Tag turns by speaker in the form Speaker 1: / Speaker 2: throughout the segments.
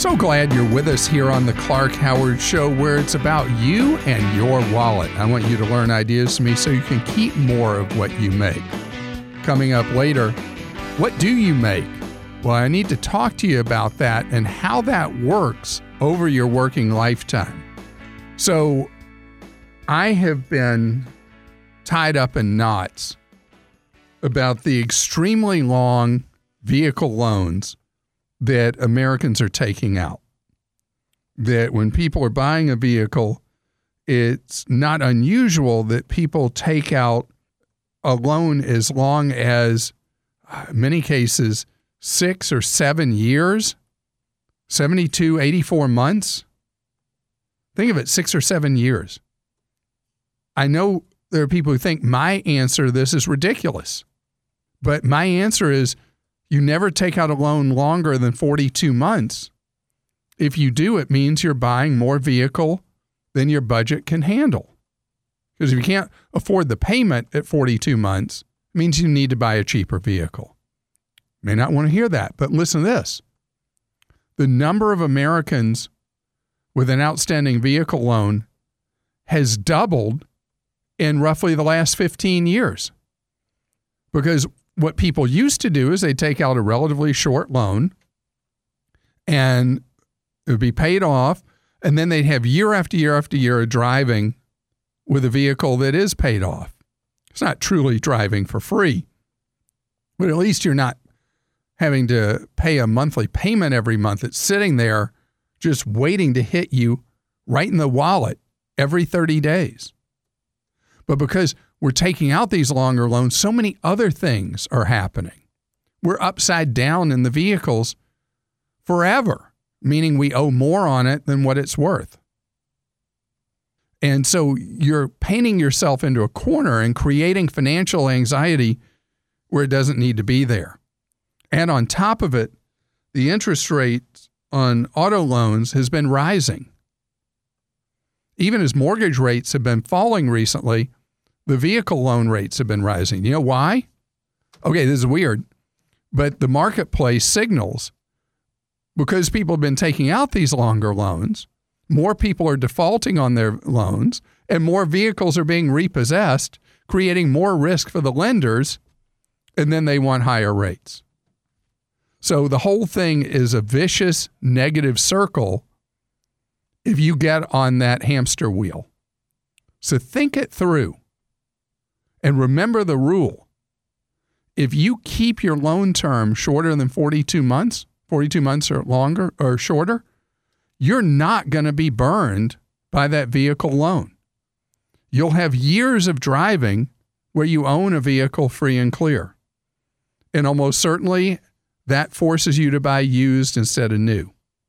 Speaker 1: So glad you're with us here on the Clark Howard Show, where it's about you and your wallet. I want you to learn ideas from me so you can keep more of what you make. Coming up later, what do you make? Well, I need to talk to you about that and how that works over your working lifetime. So I have been tied up in knots about the extremely long vehicle loans that Americans are taking out. That when people are buying a vehicle, it's not unusual that people take out a loan as long as, in many cases, 6 or 7 years, 72, 84 months. Think of it, 6 or 7 years. I know there are people who think my answer to this is ridiculous, but my answer is you never take out a loan longer than 42 months. If you do, it means you're buying more vehicle than your budget can handle. Because if you can't afford the payment at 42 months, it means you need to buy a cheaper vehicle. You may not want to hear that, but listen to this. The number of Americans with an outstanding vehicle loan has doubled in roughly the last 15 years. Because what people used to do is they take out a relatively short loan and it would be paid off, and then they'd have year after year after year of driving with a vehicle that is paid off. It's not truly driving for free, but at least you're not having to pay a monthly payment every month. It's sitting there just waiting to hit you right in the wallet every 30 days. But because we're taking out these longer loans, so many other things are happening. We're upside down in the vehicles forever, meaning we owe more on it than what it's worth. And so you're painting yourself into a corner and creating financial anxiety where it doesn't need to be there. And on top of it, the interest rate on auto loans has been rising. Even as mortgage rates have been falling recently, the vehicle loan rates have been rising. You know why? Okay, this is weird, but the marketplace signals because people have been taking out these longer loans, more people are defaulting on their loans, and more vehicles are being repossessed, creating more risk for the lenders, and then they want higher rates. So the whole thing is a vicious negative circle if you get on that hamster wheel. So think it through. And remember the rule. If you keep your loan term shorter than 42 months or longer or shorter, you're not going to be burned by that vehicle loan. You'll have years of driving where you own a vehicle free and clear. And almost certainly that forces you to buy used instead of new.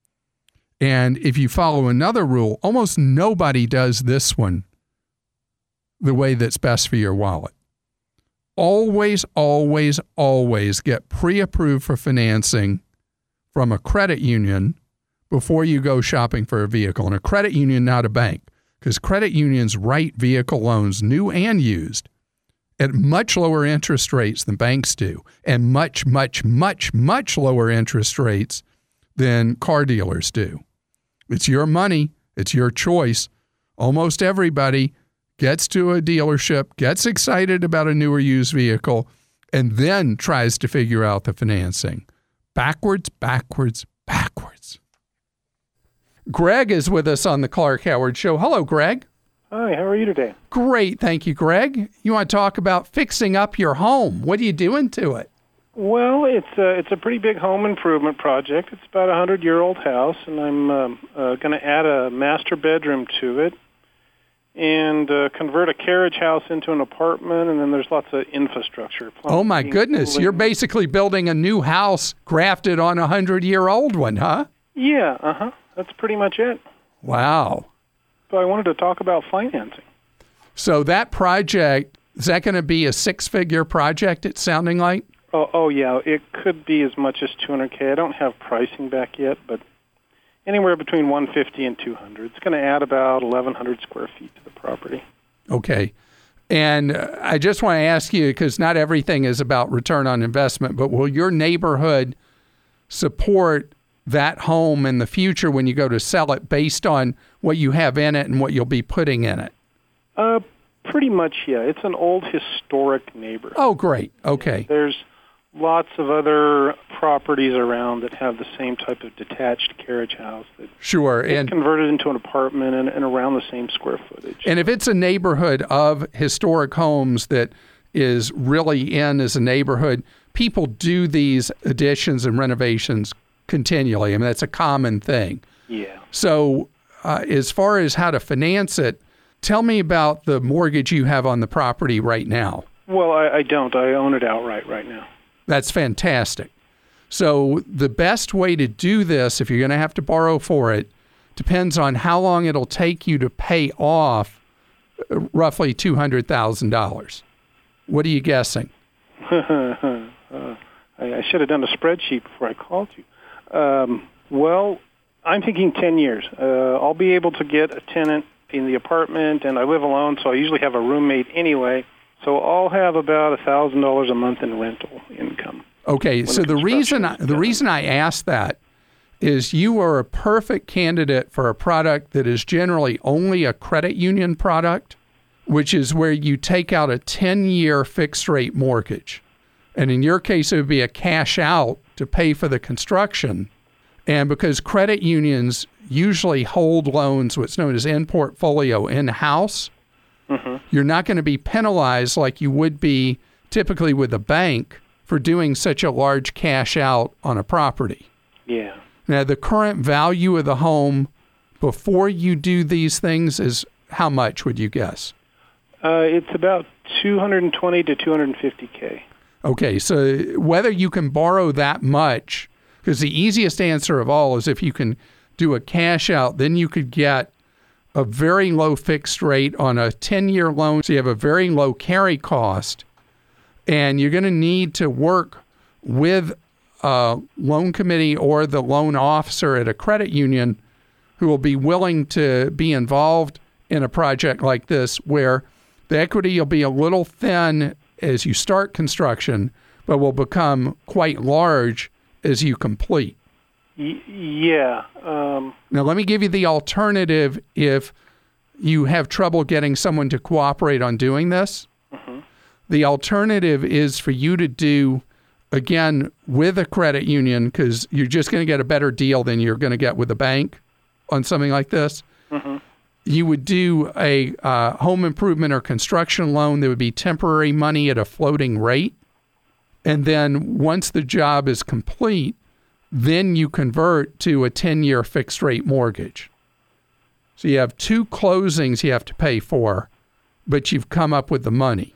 Speaker 1: And if you follow another rule, almost nobody does this one the way that's best for your wallet. Always, always, always get pre-approved for financing from a credit union before you go shopping for a vehicle. And a credit union, not a bank, because credit unions write vehicle loans, new and used, at much lower interest rates than banks do, and much, much, much, much lower interest rates than car dealers do. It's your money. It's your choice. Almost everybody gets to a dealership, gets excited about a newer used vehicle, and then tries to figure out the financing. Backwards, backwards, backwards. Greg is with us on the Clark Howard Show. Hello, Greg.
Speaker 2: Hi, how are you today?
Speaker 1: Great, thank you, Greg. You want to talk about fixing up your home. What are you doing to it?
Speaker 2: Well, it's a pretty big home improvement project. It's about a 100-year-old house, and I'm going to add a master bedroom to it and convert a carriage house into an apartment, and then there's lots of infrastructure.
Speaker 1: Oh, my goodness. Cooling. You're basically building a new house grafted on a 100-year-old one, huh?
Speaker 2: Yeah, that's pretty much it.
Speaker 1: Wow.
Speaker 2: So I wanted to talk about financing.
Speaker 1: So that project, is that going to be a six-figure project, it's sounding like?
Speaker 2: Oh, yeah. It could be as much as $200K. I don't have pricing back yet, but anywhere between $150 and $200. It's going to add about 1,100 square feet to the property.
Speaker 1: Okay. And I just want to ask you, because not everything is about return on investment, but will your neighborhood support that home in the future when you go to sell it based on what you have in it and what you'll be putting in it?
Speaker 2: Pretty much, yeah. It's an old historic neighborhood.
Speaker 1: Oh, great. Okay.
Speaker 2: There's lots of other properties around that have the same type of detached carriage house that
Speaker 1: sure,
Speaker 2: and converted into an apartment and around the same square footage.
Speaker 1: And if it's a neighborhood of historic homes that is really in as a neighborhood, people do these additions and renovations continually. I mean, that's a common thing.
Speaker 2: Yeah.
Speaker 1: So as far as how to finance it, tell me about the mortgage you have on the property right now.
Speaker 2: Well, I don't. I own it outright right now.
Speaker 1: That's fantastic. So the best way to do this, if you're going to have to borrow for it, depends on how long it'll take you to pay off roughly $200,000. What are you guessing?
Speaker 2: I should have done a spreadsheet before I called you. Well, I'm thinking 10 years. I'll be able to get a tenant in the apartment, and I live alone, so I usually have a roommate anyway. So I'll have about $1,000 a month in rental income.
Speaker 1: Okay, so the reason I asked that is you are a perfect candidate for a product that is generally only a credit union product, which is where you take out a 10-year fixed-rate mortgage. And in your case, it would be a cash out to pay for the construction. And because credit unions usually hold loans, what's known as in portfolio, in-house, you're not going to be penalized like you would be typically with a bank for doing such a large cash out on a property.
Speaker 2: Yeah.
Speaker 1: Now, the current value of the home before you do these things is how much, would you guess?
Speaker 2: It's about $220,000 to $250,000.
Speaker 1: Okay, so whether you can borrow that much, because the easiest answer of all is if you can do a cash out, then you could get a very low fixed rate on a 10-year loan, so you have a very low carry cost, and you're going to need to work with a loan committee or the loan officer at a credit union who will be willing to be involved in a project like this where the equity will be a little thin as you start construction, but will become quite large as you complete.
Speaker 2: Yeah.
Speaker 1: Now, let me give you the alternative if you have trouble getting someone to cooperate on doing this. The alternative is for you to do, again, with a credit union, because you're just going to get a better deal than you're going to get with a bank on something like this. You would do a home improvement or construction loan that would be temporary money at a floating rate. And then once the job is complete, then you convert to a 10-year fixed-rate mortgage. So you have two closings you have to pay for, but you've come up with the money.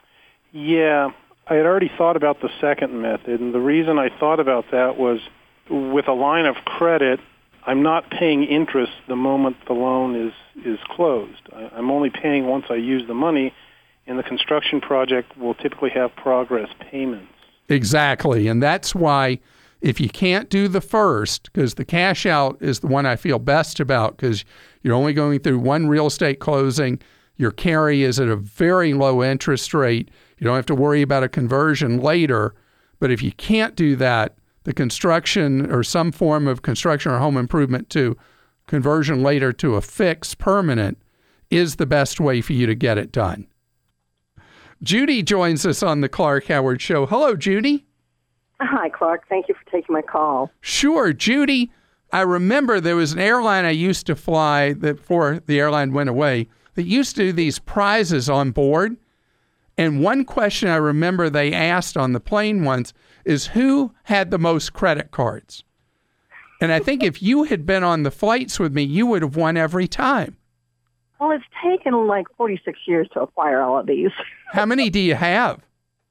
Speaker 2: Yeah, I had already thought about the second method, and the reason I thought about that was with a line of credit, I'm not paying interest the moment the loan is closed. I'm only paying once I use the money, and the construction project will typically have progress payments.
Speaker 1: Exactly, and that's why if you can't do the first, because the cash out is the one I feel best about because you're only going through one real estate closing, your carry is at a very low interest rate, you don't have to worry about a conversion later, but if you can't do that, the construction or some form of construction or home improvement to conversion later to a fixed permanent is the best way for you to get it done. Judy joins us on the Clark Howard Show. Hello, Judy.
Speaker 3: Hi, Clark. Thank you for taking my call.
Speaker 1: Sure. Judy, I remember there was an airline I used to fly that before the airline went away that used to do these prizes on board. And one question I remember they asked on the plane once is who had the most credit cards? And I think if you had been on the flights with me, you would have won every time.
Speaker 3: Well, it's taken like 46 years to acquire all of these.
Speaker 1: How many do you have?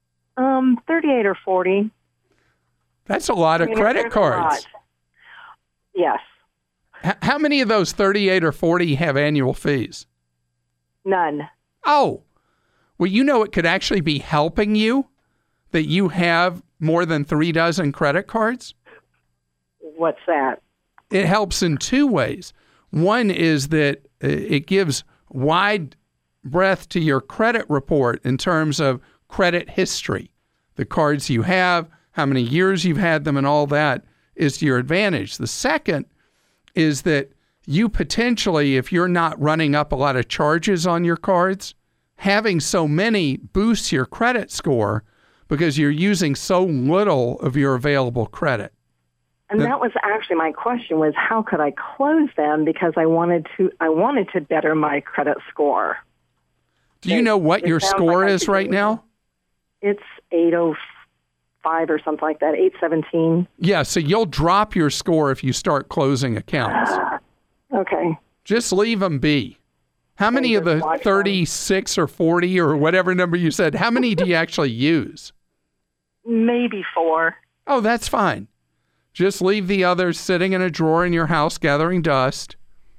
Speaker 3: 38 or 40.
Speaker 1: That's a lot of credit cards.
Speaker 3: Yes.
Speaker 1: How many of those 38 or 40 have annual fees?
Speaker 3: None.
Speaker 1: Oh, well, you know it could actually be helping you that you have more than 3 dozen credit cards?
Speaker 3: What's that?
Speaker 1: It helps in two ways. One is that it gives wide breadth to your credit report in terms of credit history. The cards you have, how many years you've had them, and all that is to your advantage. The second is that you potentially, if you're not running up a lot of charges on your cards, having so many boosts your credit score because you're using so little of your available credit.
Speaker 3: And that was actually my question, was how could I close them, because I wanted to better my credit score.
Speaker 1: Do you know what your score is right now?
Speaker 3: It's 805 or something like that, 817.
Speaker 1: Yeah, so you'll drop your score if you start closing accounts.
Speaker 3: Okay.
Speaker 1: Just leave them be. How many of the 36 or 40 or whatever number you said, how many do you actually use?
Speaker 3: Maybe 4.
Speaker 1: Oh, that's fine. Just leave the others sitting in a drawer in your house gathering dust,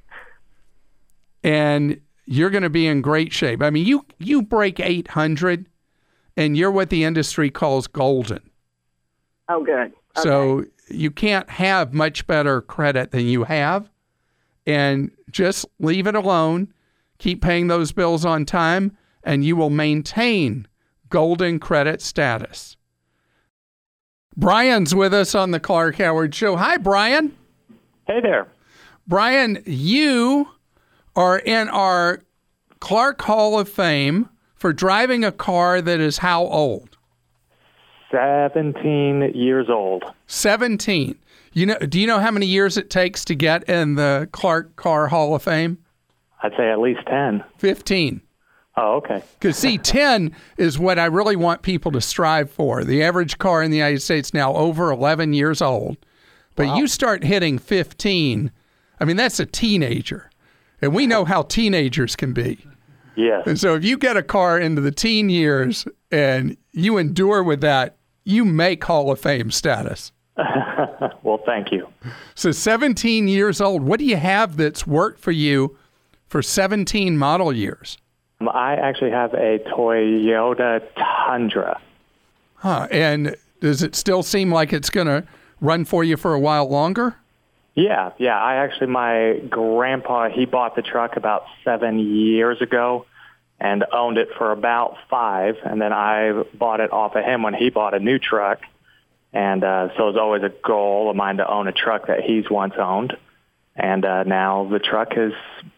Speaker 1: and you're going to be in great shape. I mean, you break 800, and you're what the industry calls golden.
Speaker 3: Oh, good. Okay.
Speaker 1: So you can't have much better credit than you have, and just leave it alone. Keep paying those bills on time, and you will maintain golden credit status. Brian's with us on the Clark Howard Show. Hi, Brian.
Speaker 4: Hey there.
Speaker 1: Brian, you are in our Clark Hall of Fame for driving a car that is how old?
Speaker 4: 17 years old. 17.
Speaker 1: Do you know how many years it takes to get in the Clark Car Hall of Fame?
Speaker 4: I'd say at least 10.
Speaker 1: 15.
Speaker 4: Oh, okay.
Speaker 1: Because, see, 10 is what I really want people to strive for. The average car in the United States now over 11 years old. But
Speaker 4: Wow.
Speaker 1: You start hitting 15, I mean, that's a teenager. And we know how teenagers can be.
Speaker 4: Yes.
Speaker 1: And so if you get a car into the teen years and you endure with that, you make Hall of Fame status.
Speaker 4: Well, thank you.
Speaker 1: So 17 years old, what do you have that's worked for you for 17 model years?
Speaker 4: I actually have a Toyota Tundra.
Speaker 1: Huh. And does it still seem like it's going to run for you for a while longer?
Speaker 4: Yeah. My grandpa, he bought the truck about 7 years ago and owned it for about 5. And then I bought it off of him when he bought a new truck. And so it's always a goal of mine to own a truck that he's once owned. And now the truck is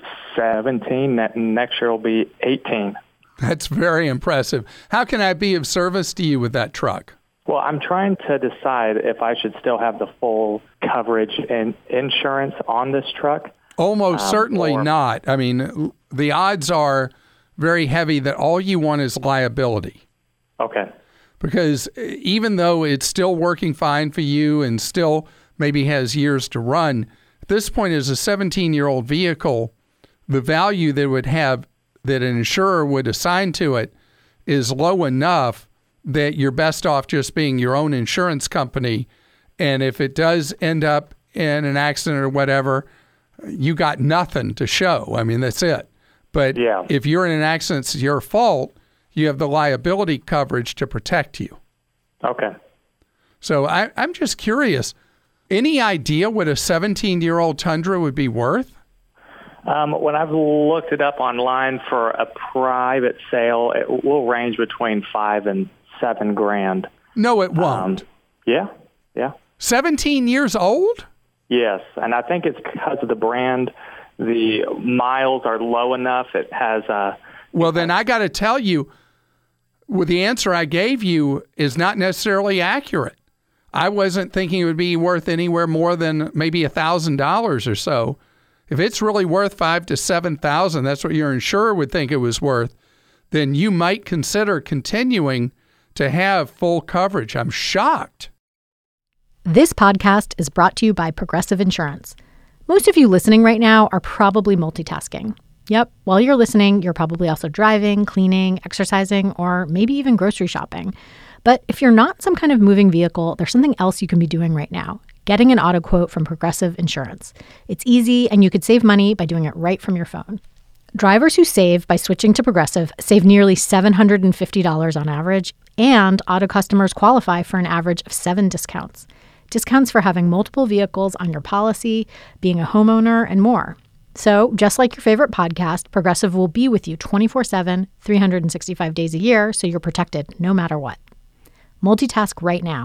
Speaker 4: 17. Next year will be 18.
Speaker 1: That's very impressive. How can I be of service to you with that truck?
Speaker 4: Well, I'm trying to decide if I should still have the full coverage and insurance on this truck.
Speaker 1: Almost certainly not. I mean, the odds are very heavy that all you want is liability.
Speaker 4: Okay.
Speaker 1: Because even though it's still working fine for you and still maybe has years to run, at this point as a 17-year-old vehicle, the value that it would have that an insurer would assign to it is low enough that you're best off just being your own insurance company. And if it does end up in an accident or whatever, you got nothing to show. I mean, that's it. But if you're in an accident, it's your fault, you have the liability coverage to protect you.
Speaker 4: Okay.
Speaker 1: So I'm just curious, any idea what a 17-year-old Tundra would be worth?
Speaker 4: When I've looked it up online for a private sale, it will range between $5,000 and $7,000.
Speaker 1: No, it won't.
Speaker 4: Yeah.
Speaker 1: 17 years old?
Speaker 4: Yes, and I think it's because of the brand. The miles are low enough. It has
Speaker 1: Well, then I got to tell you, well, the answer I gave you is not necessarily accurate. I wasn't thinking it would be worth anywhere more than maybe $1,000 or so. If it's really worth $5,000 to $7,000, that's what your insurer would think it was worth, then you might consider continuing to have full coverage. I'm shocked.
Speaker 5: This podcast is brought to you by Progressive Insurance. Most of you listening right now are probably multitasking. Yep, while you're listening, you're probably also driving, cleaning, exercising, or maybe even grocery shopping. But if you're not some kind of moving vehicle, there's something else you can be doing right now. Getting an auto quote from Progressive Insurance. It's easy, and you could save money by doing it right from your phone. Drivers who save by switching to Progressive save nearly $750 on average, and auto customers qualify for an average of 7 discounts. Discounts for having multiple vehicles on your policy, being a homeowner, and more. So, just like your favorite podcast, Progressive will be with you 24/7, 365 days a year, so you're protected no matter what. Multitask right now.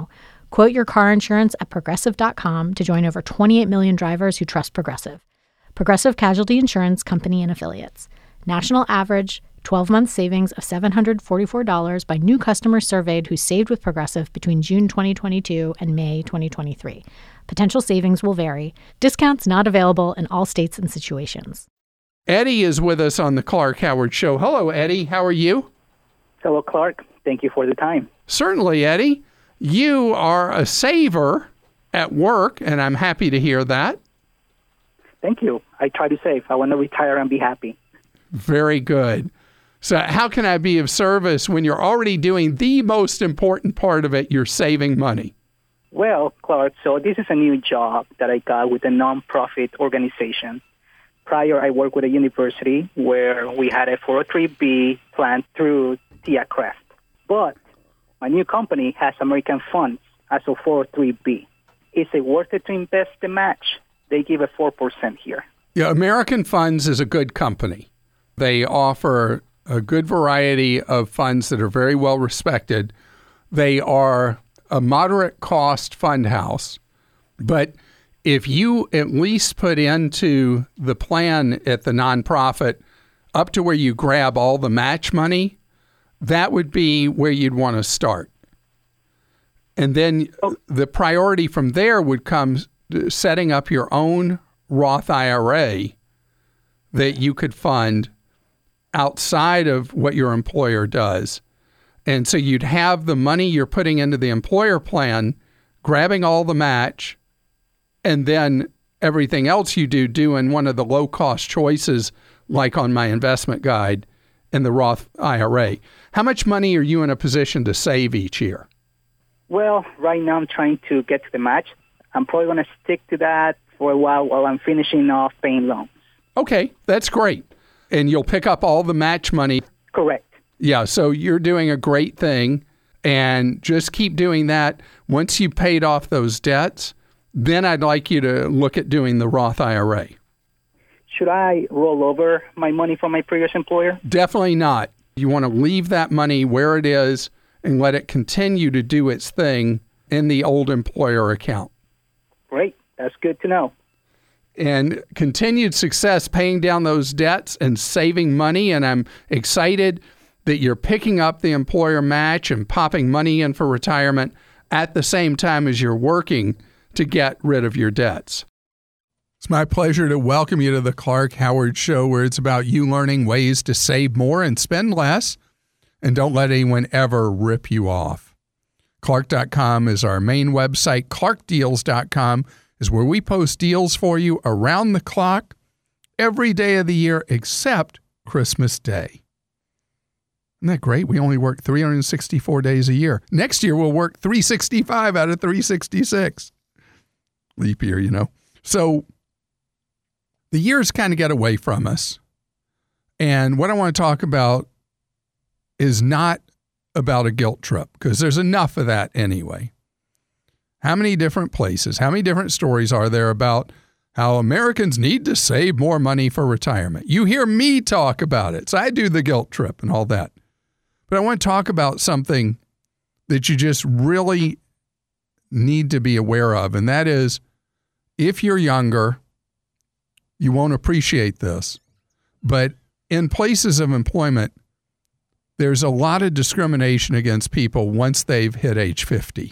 Speaker 5: Quote your car insurance at Progressive.com to join over 28 million drivers who trust Progressive. Progressive Casualty Insurance Company and Affiliates. National average 12-month savings of $744 by new customers surveyed who saved with Progressive between June 2022 and May 2023. Potential savings will vary. Discounts not available in all states and situations.
Speaker 1: Eddie is with us on the Clark Howard Show. Hello, Eddie. How are you?
Speaker 6: Hello, Clark. Thank you for the time.
Speaker 1: Certainly, Eddie. You are a saver at work, and I'm happy to hear that.
Speaker 6: Thank you. I try to save. I want to retire and be happy.
Speaker 1: Very good. So how can I be of service when you're already doing the most important part of it, you're saving money?
Speaker 6: Well, Clark, so this is a new job that I got with a nonprofit organization. Prior, I worked with a university where we had a 403B plan through TIAA-CREF. But my new company has American funds as a 403B. Is it worth it to invest the match? They give a 4% here.
Speaker 1: Yeah, American Funds is a good company. They offer a good variety of funds that are very well respected. They are a moderate cost fund house, but if you at least put into the plan at the nonprofit up to where you grab all the match money, that would be where you'd want to start. And then the priority from there would come setting up your own Roth IRA that you could fund outside of what your employer does. And so you'd have the money you're putting into the employer plan, grabbing all the match, and then everything else you do in one of the low-cost choices, like on my investment guide in the Roth IRA. How much money are you in a position to save each year?
Speaker 6: Well, right now I'm trying to get to the match. I'm probably going to stick to that for a while I'm finishing off paying loans.
Speaker 1: Okay, that's great. And you'll pick up all the match money.
Speaker 6: Correct.
Speaker 1: Yeah, so you're doing a great thing, and just keep doing that. Once you've paid off those debts, then I'd like you to look at doing the Roth IRA.
Speaker 6: Should I roll over my money from my previous employer?
Speaker 1: Definitely not. You want to leave that money where it is and let it continue to do its thing in the old employer account.
Speaker 6: Great. That's good to know.
Speaker 1: And continued success paying down those debts and saving money. And I'm excited that you're picking up the employer match and popping money in for retirement at the same time as you're working to get rid of your debts. It's my pleasure to welcome you to the Clark Howard Show, where it's about you learning ways to save more and spend less, and don't let anyone ever rip you off. Clark.com is our main website. ClarkDeals.com is where we post deals for you around the clock every day of the year except Christmas Day. Isn't that great? We only work 364 days a year. Next year, we'll work 365 out of 366. Leap year, you know. So the years kind of get away from us. And what I want to talk about is not about a guilt trip, because there's enough of that anyway. How many different places, how many different stories are there about how Americans need to save more money for retirement? You hear me talk about it. So I do the guilt trip and all that. But I want to talk about something that you just really need to be aware of, and that is, if you're younger, you won't appreciate this, but in places of employment, there's a lot of discrimination against people once they've hit age 50.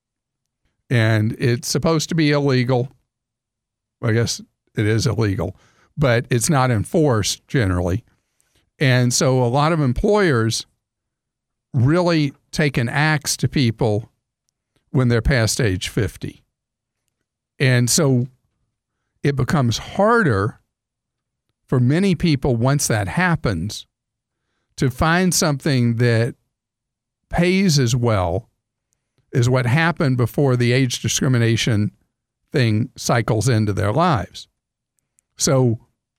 Speaker 1: And it's supposed to be illegal. Well, I guess it is illegal, but it's not enforced generally. And so a lot of employers really take an axe to people when they're past age 50. And so it becomes harder for many people once that happens to find something that pays as well as what happened before the age discrimination thing cycles into their lives. So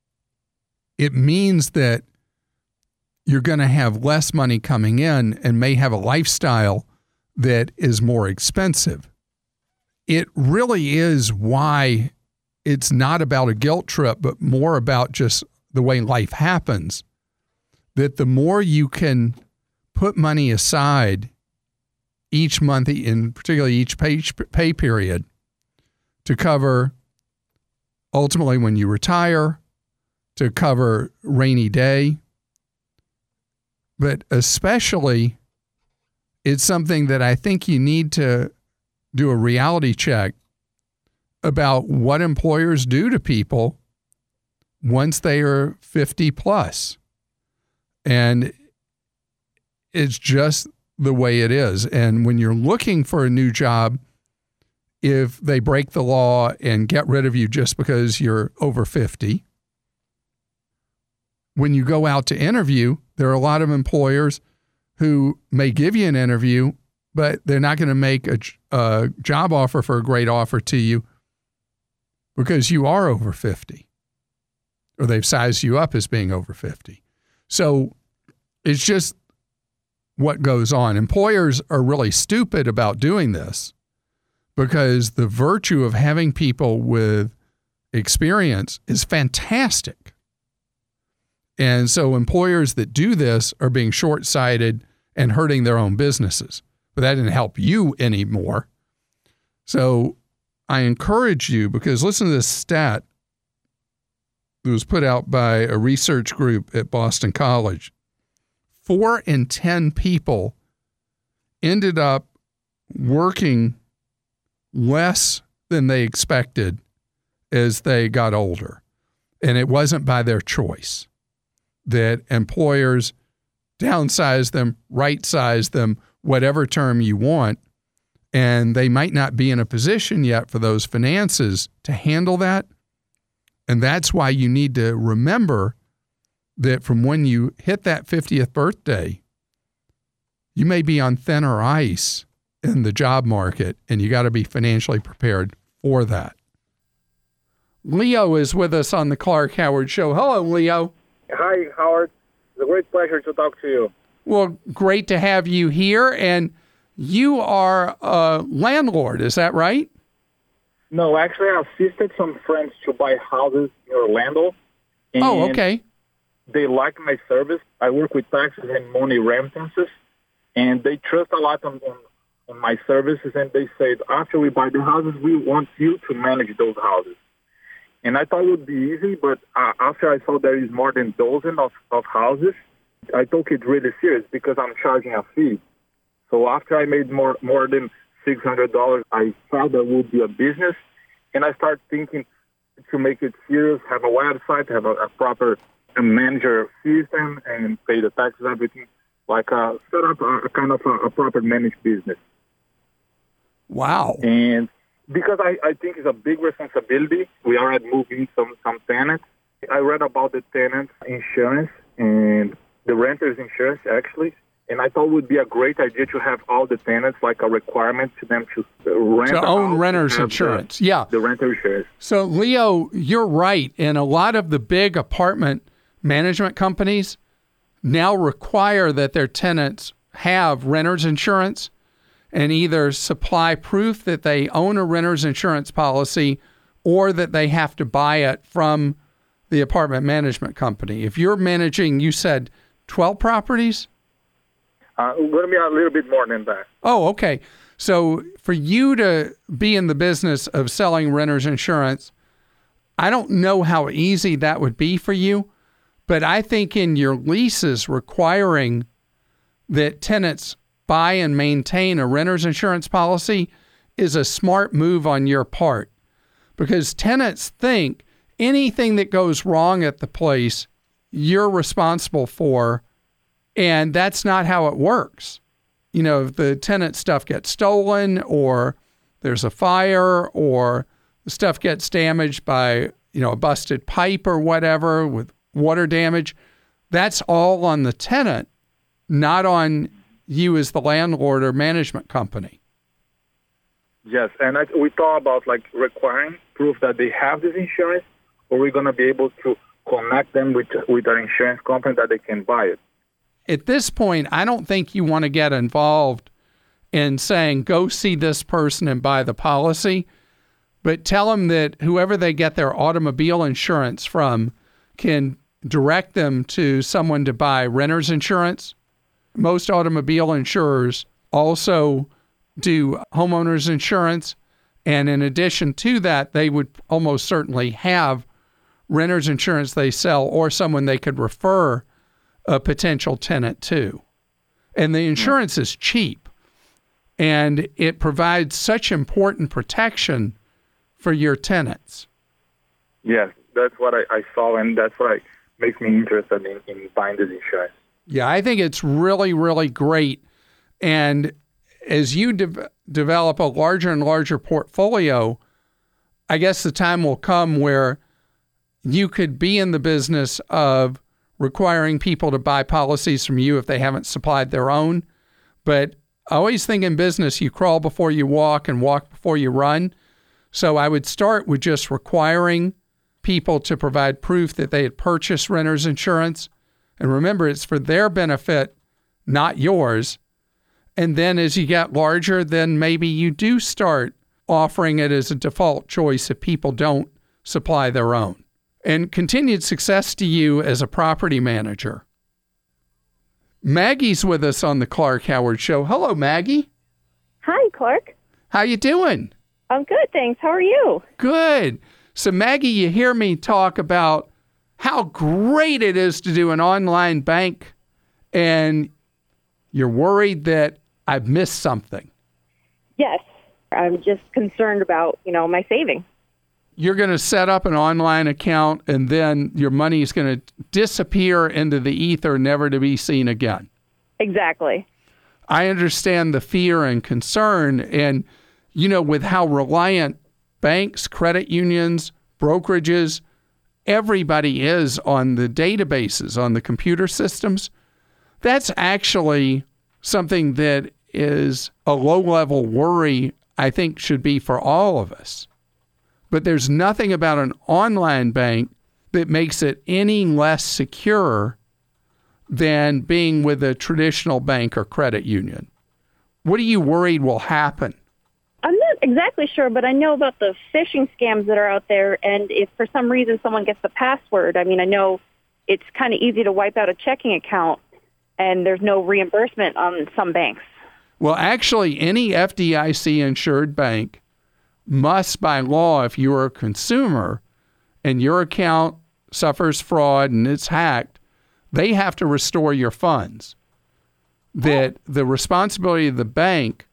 Speaker 1: it means that you're going to have less money coming in and may have a lifestyle that is more expensive. It really is why it's not about a guilt trip, but more about just the way life happens, that the more you can put money aside each month, in particularly each pay period, to cover ultimately when you retire, to cover rainy day. But especially, it's something that I think you need to do a reality check about what employers do to people once they are 50 plus. And it's just the way it is. And when you're looking for a new job, if they break the law and get rid of you just because you're over 50, when you go out to interview, there are a lot of employers who may give you an interview, but they're not going to make a job offer for a great offer to you because you are over 50, or they've sized you up as being over 50. So it's just what goes on. Employers are really stupid about doing this because the virtue of having people with experience is fantastic. And so employers that do this are being short-sighted and hurting their own businesses. But that didn't help you anymore. So I encourage you, because listen to this stat that was put out by a research group at Boston College. 4 in 10 people ended up working less than they expected as they got older. And it wasn't by their choice. That employers downsize them, right-size them, whatever term you want, and they might not be in a position yet for those finances to handle that. And that's why you need to remember that from when you hit that 50th birthday, you may be on thinner ice in the job market, and you got to be financially prepared for that. Leo is with us on the Clark Howard Show. Hello, Leo.
Speaker 7: Hi, Howard. It's a great pleasure to talk to you.
Speaker 1: Well, great to have you here. And you are a landlord, is that right?
Speaker 7: No, actually, I assisted some friends to buy houses in Orlando. And
Speaker 1: okay.
Speaker 7: They like my service. I work with taxes and money remittances, and they trust a lot on my services. And they said, after we buy the houses, we want you to manage those houses. And I thought it would be easy, but after I saw there is more than a dozen of houses, I took it really serious because I'm charging a fee. So after I made more than $600, I thought that would be a business. And I started thinking to make it serious, have a website, have a proper manager system, and pay the taxes, everything, like set up a kind of a proper managed business.
Speaker 1: Wow.
Speaker 7: And because I think it's a big responsibility. We are moving some tenants. I read about the tenant insurance and the renter's insurance, actually. And I thought it would be a great idea to have all the tenants, like a requirement to them to rent. To
Speaker 1: own renter's insurance.
Speaker 7: The renter insurance.
Speaker 1: So, Leo, you're right. And a lot of the big apartment management companies now require that their tenants have renter's insurance and either supply proof that they own a renter's insurance policy or that they have to buy it from the apartment management company. If you're managing, you said 12 properties?
Speaker 7: Going to be a little bit more than that.
Speaker 1: Oh, okay. So for you to be in the business of selling renter's insurance, I don't know how easy that would be for you, but I think in your leases requiring that tenants buy and maintain a renter's insurance policy is a smart move on your part, because tenants think anything that goes wrong at the place, you're responsible for, and that's not how it works. You know, if the tenant stuff gets stolen or there's a fire or the stuff gets damaged by, a busted pipe or whatever with water damage, that's all on the tenant, not on you as the landlord or management company.
Speaker 7: Yes, and we thought about requiring proof that they have this insurance, or we're going to be able to connect them with our insurance company that they can buy it.
Speaker 1: At this point, I don't think you want to get involved in saying, go see this person and buy the policy, but tell them that whoever they get their automobile insurance from can direct them to someone to buy renter's insurance. Most automobile insurers also do homeowners insurance. And in addition to that, they would almost certainly have renter's insurance they sell or someone they could refer a potential tenant to. And the insurance is cheap, and it provides such important protection for your tenants.
Speaker 7: Yes, that's what I saw, and that's what makes me interested in buying this insurance.
Speaker 1: Yeah, I think it's really, really great. And as you develop a larger and larger portfolio, I guess the time will come where you could be in the business of requiring people to buy policies from you if they haven't supplied their own. But I always think in business, you crawl before you walk and walk before you run. So I would start with just requiring people to provide proof that they had purchased renter's insurance. And remember, it's for their benefit, not yours. And then as you get larger, then maybe you do start offering it as a default choice if people don't supply their own. And continued success to you as a property manager. Maggie's with us on the Clark Howard Show. Hello, Maggie.
Speaker 8: Hi, Clark.
Speaker 1: How you doing?
Speaker 8: I'm good, thanks. How are you?
Speaker 1: Good. So, Maggie, you hear me talk about how great it is to do an online bank, and you're worried that I've missed something.
Speaker 8: Yes. I'm just concerned about, my savings.
Speaker 1: You're going to set up an online account, and then your money is going to disappear into the ether, never to be seen again.
Speaker 8: Exactly.
Speaker 1: I understand the fear and concern, and, with how reliant banks, credit unions, brokerages, everybody is on the databases, on the computer systems, that's actually something that is a low-level worry, I think, should be for all of us. But there's nothing about an online bank that makes it any less secure than being with a traditional bank or credit union. What are you worried will happen?
Speaker 8: I'm not exactly sure, but I know about the phishing scams that are out there, and if for some reason someone gets the password, I know it's kind of easy to wipe out a checking account, and there's no reimbursement on some banks.
Speaker 1: Well, actually, any FDIC-insured bank must, by law, if you're a consumer and your account suffers fraud and it's hacked, they have to restore your funds. That the responsibility of the bank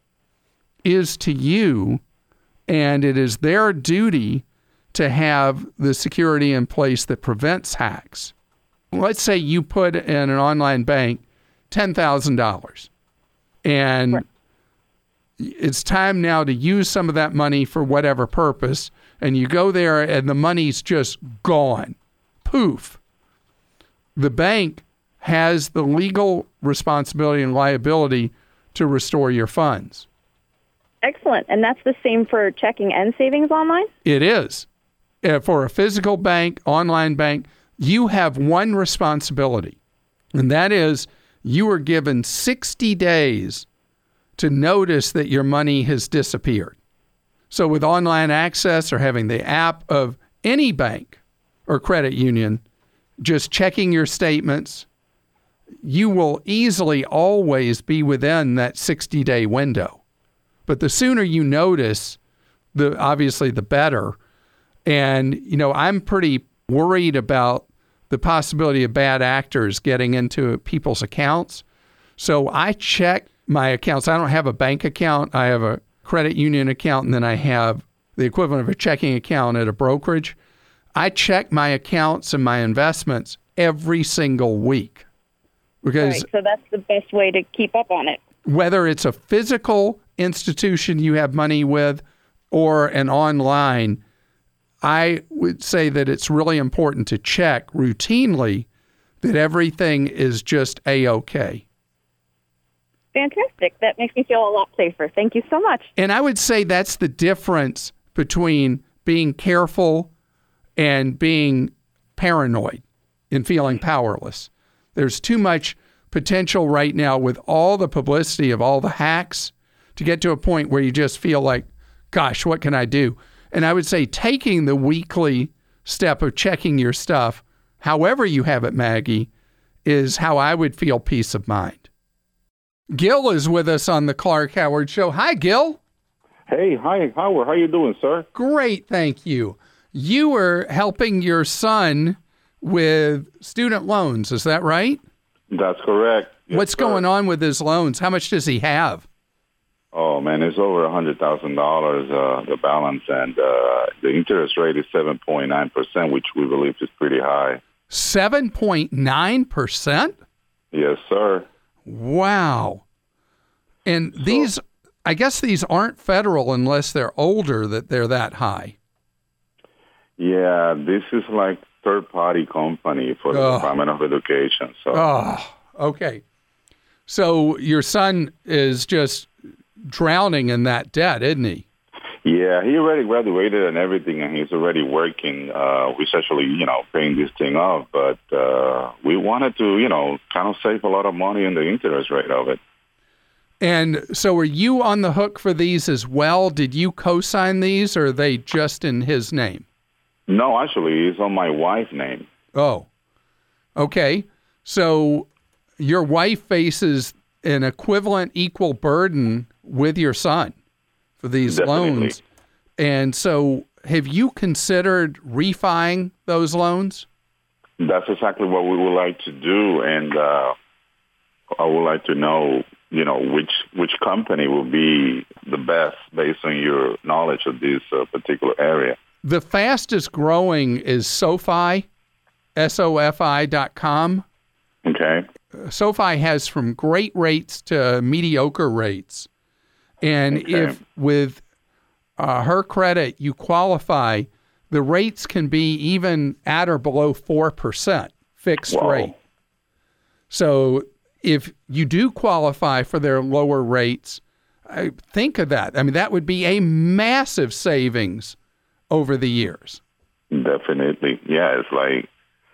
Speaker 1: is to you, and it is their duty to have the security in place that prevents hacks. Let's say you put in an online bank $10,000, and
Speaker 8: right.
Speaker 1: It's time now to use some of that money for whatever purpose, and you go there and the money's just gone. Poof. The bank has the legal responsibility and liability to restore your funds.
Speaker 8: Excellent. And that's the same for checking and savings online?
Speaker 1: It is. For a physical bank, online bank, you have one responsibility, and that is you are given 60 days to notice that your money has disappeared. So with online access or having the app of any bank or credit union, just checking your statements, you will easily always be within that 60-day window. But the sooner you notice, obviously the better. And, I'm pretty worried about the possibility of bad actors getting into people's accounts. So I check my accounts. I don't have a bank account. I have a credit union account, and then I have the equivalent of a checking account at a brokerage. I check my accounts and my investments every single week. Because
Speaker 8: right, so that's the best way to keep up on it.
Speaker 1: Whether it's a physical institution you have money with or an online, I would say that it's really important to check routinely that everything is just A-OK.
Speaker 8: Fantastic. That makes me feel a lot safer. Thank you so much.
Speaker 1: And I would say that's the difference between being careful and being paranoid and feeling powerless. There's too much potential right now with all the publicity of all the hacks to get to a point where you just feel like, gosh, what can I do? And I would say taking the weekly step of checking your stuff, however you have it, Maggie, is how I would feel peace of mind. Gil is with us on the Clark Howard Show. Hi, Gil.
Speaker 9: Hey, hi, Howard. How you doing, sir?
Speaker 1: Great, thank you. You were helping your son with student loans, is that right?
Speaker 9: That's correct. Yes,
Speaker 1: What's going on with his loans? How much does he have?
Speaker 9: Oh, man, it's over $100,000, the balance, and the interest rate is 7.9%, which we believe is pretty high.
Speaker 1: 7.9%?
Speaker 9: Yes, sir.
Speaker 1: Wow. And these, I guess these aren't federal unless they're older that they're that high.
Speaker 9: Yeah, this is like third-party company for the Department of Education. So.
Speaker 1: Okay. So your son is just drowning in that debt, isn't he?
Speaker 9: Yeah, he already graduated and everything, and he's already working. We're actually, paying this thing off, but we wanted to, kind of save a lot of money in the interest rate of it.
Speaker 1: And so are you on the hook for these as well? Did you co-sign these, or are they just in his name?
Speaker 9: No, actually, it's on my wife's name.
Speaker 1: Oh, okay. So your wife faces an equivalent equal burden with your son for these loans. And so have you considered refining those loans?
Speaker 9: That's exactly what we would like to do. And I would like to know, which company will be the best based on your knowledge of this particular area.
Speaker 1: The fastest growing is SoFi, SoFi.com.
Speaker 9: Okay.
Speaker 1: SoFi has from great rates to mediocre rates. And if with her credit you qualify, the rates can be even at or below 4% fixed rate. So if you do qualify for their lower rates, think of that. I mean, that would be a massive savings over the years.
Speaker 9: Definitely. Yeah, it's like,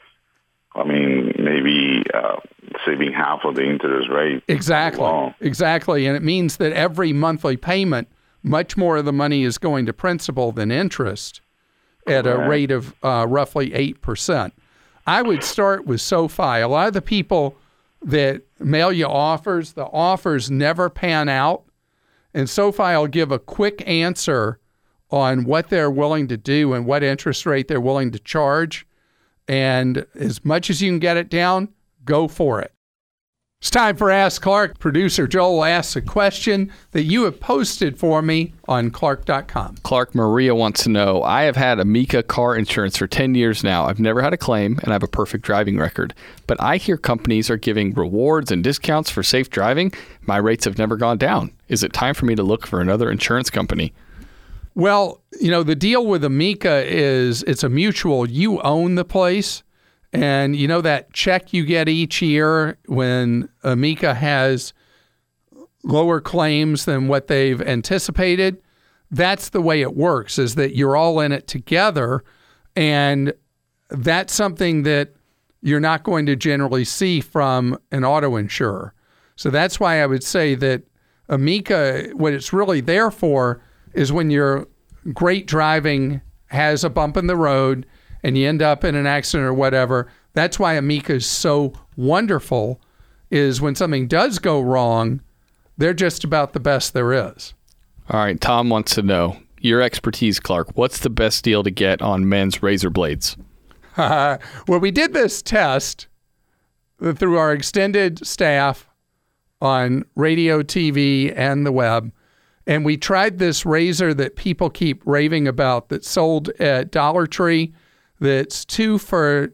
Speaker 9: maybe saving half of the interest rate.
Speaker 1: Exactly. And it means that every monthly payment, much more of the money is going to principal than interest at a rate of roughly 8%. I would start with SoFi. A lot of the people that mail you offers, the offers never pan out. And SoFi will give a quick answer on what they're willing to do and what interest rate they're willing to charge. And as much as you can get it down, go for it. It's time for Ask Clark. Producer Joel asks a question that you have posted for me on Clark.com.
Speaker 10: Clark, Maria wants to know, I have had Amica car insurance for 10 years now. I've never had a claim, and I have a perfect driving record. But I hear companies are giving rewards and discounts for safe driving. My rates have never gone down. Is it time for me to look for another insurance company?
Speaker 1: Well, the deal with Amica is it's a mutual. You own the place. And that check you get each year when Amica has lower claims than what they've anticipated, that's the way it works, is that you're all in it together. And that's something that you're not going to generally see from an auto insurer. So that's why I would say that Amica, what it's really there for is when your great driving has a bump in the road and you end up in an accident or whatever. That's why Amica is so wonderful, is when something does go wrong, they're just about the best there is.
Speaker 10: All right, Tom wants to know, your expertise, Clark, what's the best deal to get on men's razor blades?
Speaker 1: Well, we did this test through our extended staff on radio, TV, and the web. And we tried this razor that people keep raving about that's sold at Dollar Tree. That's two for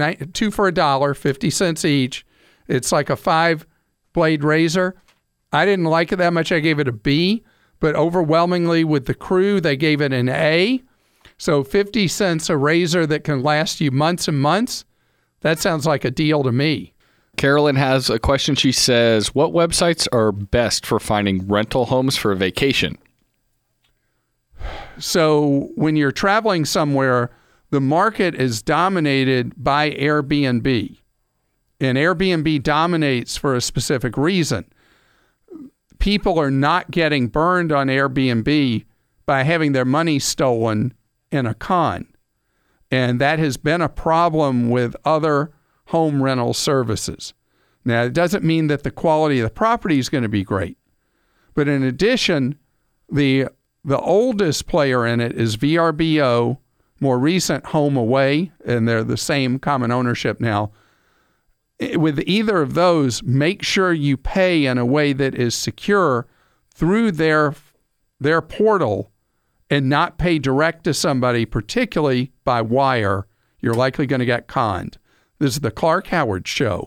Speaker 1: $1, 50 cents each. It's like a 5-blade razor. I didn't like it that much. I gave it a B, but overwhelmingly with the crew, they gave it an A. So 50 cents a razor that can last you months and months. That sounds like a deal to me.
Speaker 10: Carolyn has a question. She says, what websites are best for finding rental homes for a vacation?
Speaker 1: So when you're traveling somewhere, the market is dominated by Airbnb. And Airbnb dominates for a specific reason. People are not getting burned on Airbnb by having their money stolen in a con. And that has been a problem with other home rental services. Now, it doesn't mean that the quality of the property is going to be great. But in addition, the oldest player in it is VRBO, more recent Home Away, and they're the same common ownership now. With either of those, make sure you pay in a way that is secure through their portal and not pay direct to somebody, particularly by wire. You're likely going to get conned. This is the Clark Howard Show.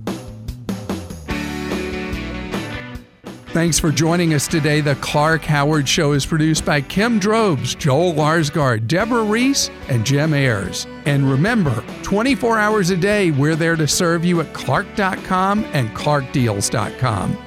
Speaker 1: Thanks for joining us today. The Clark Howard Show is produced by Kim Drobes, Joel Larsgaard, Deborah Reese, and Jim Ayers. And remember, 24 hours a day, we're there to serve you at Clark.com and ClarkDeals.com.